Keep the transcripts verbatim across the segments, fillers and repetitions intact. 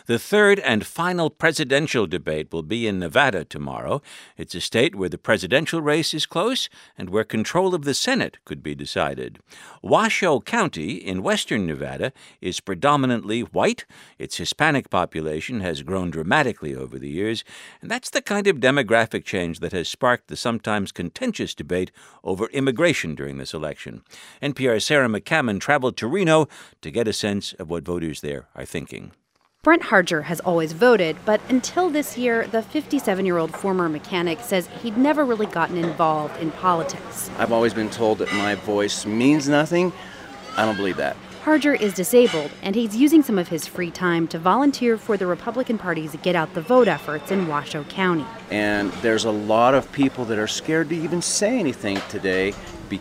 The third and final presidential debate will be in Nevada tomorrow. It's a state where the presidential race is close and where control of the Senate could be decided. Washoe County in western Nevada is predominantly white. Its Hispanic population has grown dramatically over the years, and that's the kind of demographic change that has sparked the sometimes contentious debate over immigration during this election. N P R's Sarah McCammon traveled to Reno to get a sense of what voters there are thinking. Brent Harger has always voted, but until this year, the fifty-seven-year-old former mechanic says he'd never really gotten involved in politics. I've always been told that my voice means nothing. I don't believe that. Harger is disabled, and he's using some of his free time to volunteer for the Republican Party's Get Out the Vote efforts in Washoe County. And there's a lot of people that are scared to even say anything today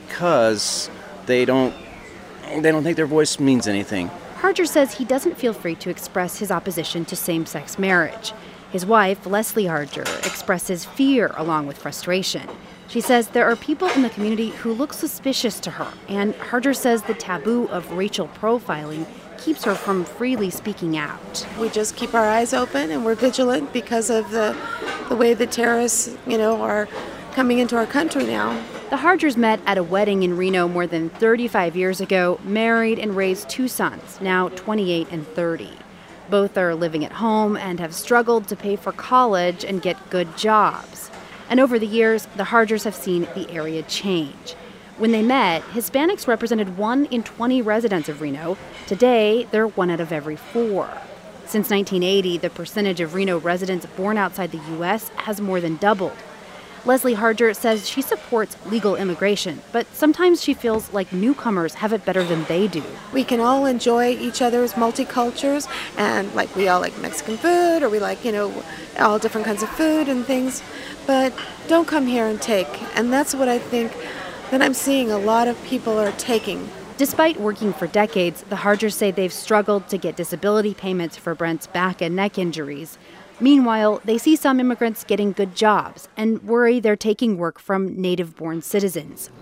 because they don't, they don't think their voice means anything. Harger says he doesn't feel free to express his opposition to same-sex marriage. His wife, Leslie Harger, expresses fear along with frustration. She says there are people in the community who look suspicious to her, and Harger says the taboo of racial profiling keeps her from freely speaking out. We just keep our eyes open and we're vigilant because of the the way the terrorists, you know, are coming into our country now. The Hargers met at a wedding in Reno more than thirty-five years ago, married and raised two sons, now twenty-eight and thirty. Both are living at home and have struggled to pay for college and get good jobs. And over the years, the Hargers have seen the area change. When they met, Hispanics represented one in twenty residents of Reno. Today, they're one out of every four. Since nineteen eighty, the percentage of Reno residents born outside the U S has more than doubled. Leslie Harger says she supports legal immigration, but sometimes she feels like newcomers have it better than they do. We can all enjoy each other's multicultures, and like we all like Mexican food, or we like, you know, all different kinds of food and things, but don't come here and take. And that's what I think that I'm seeing a lot of people are taking. Despite working for decades, the Hargers say they've struggled to get disability payments for Brent's back and neck injuries. Meanwhile, they see some immigrants getting good jobs and worry they're taking work from native-born citizens.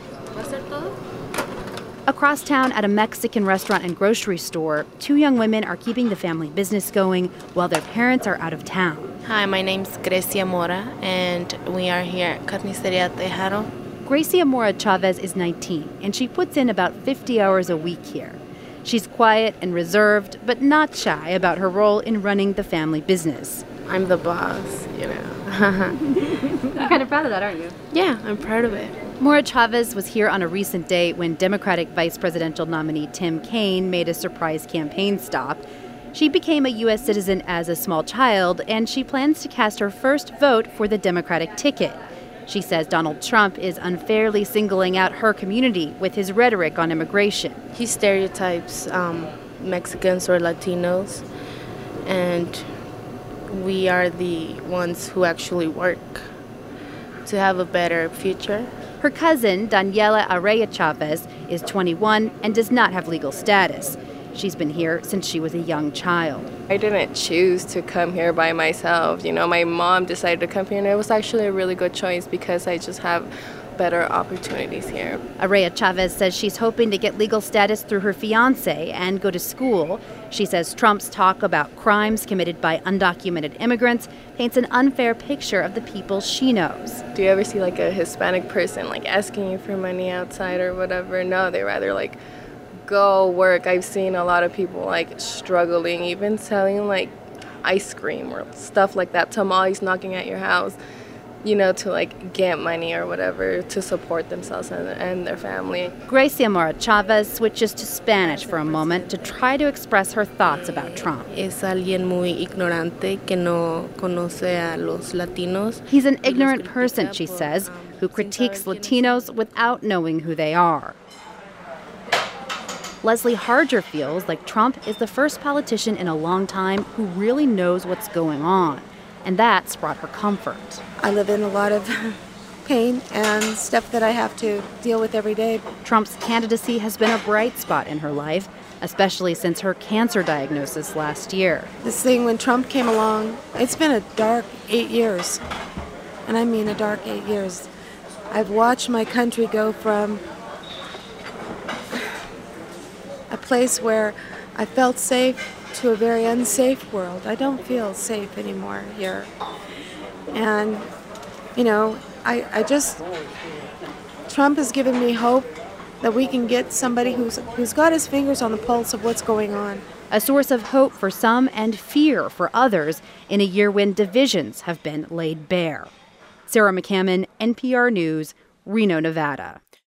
Across town at a Mexican restaurant and grocery store, two young women are keeping the family business going while their parents are out of town. Hi, my name's Grecia Mora, and we are here at Carniceria Tejaro. Grecia Mora Chavez is nineteen, and she puts in about fifty hours a week here. She's quiet and reserved, but not shy about her role in running the family business. I'm the boss, you know. You're kind of proud of that, aren't you? Yeah, I'm proud of it. Mora Chavez was here on a recent day when Democratic vice presidential nominee Tim Kaine made a surprise campaign stop. She became a U S citizen as a small child, and she plans to cast her first vote for the Democratic ticket. She says Donald Trump is unfairly singling out her community with his rhetoric on immigration. He stereotypes um, Mexicans or Latinos, and we are the ones who actually work to have a better future. Her cousin, Daniela Araya Chavez, is twenty-one and does not have legal status. She's been here since she was a young child. I didn't choose to come here by myself. You know, my mom decided to come here, and it was actually a really good choice because I just have better opportunities here. Araya Chavez says she's hoping to get legal status through her fiancé and go to school. She says Trump's talk about crimes committed by undocumented immigrants paints an unfair picture of the people she knows. Do you ever see like a Hispanic person like asking you for money outside or whatever? No, they rather like go work. I've seen a lot of people like struggling, even selling like ice cream or stuff like that, tamales knocking at your house, you know, to like get money or whatever to support themselves and, and their family. Grecia Mora Chavez switches to Spanish for a moment to try to express her thoughts about Trump. Es alguien muy ignorante que no conoce a los latinos. He's an ignorant person, she says, who critiques Latinos without knowing who they are. Leslie Harger feels like Trump is the first politician in a long time who really knows what's going on, and that's brought her comfort. I live in a lot of pain and stuff that I have to deal with every day. Trump's candidacy has been a bright spot in her life, especially since her cancer diagnosis last year. This thing, when Trump came along, it's been a dark eight years, and I mean a dark eight years. I've watched my country go from a place where I felt safe to a very unsafe world. I don't feel safe anymore here. And, you know, I, I just, Trump has given me hope that we can get somebody who's who's got his fingers on the pulse of what's going on. A source of hope for some and fear for others in a year when divisions have been laid bare. Sarah McCammon, N P R News, Reno, Nevada.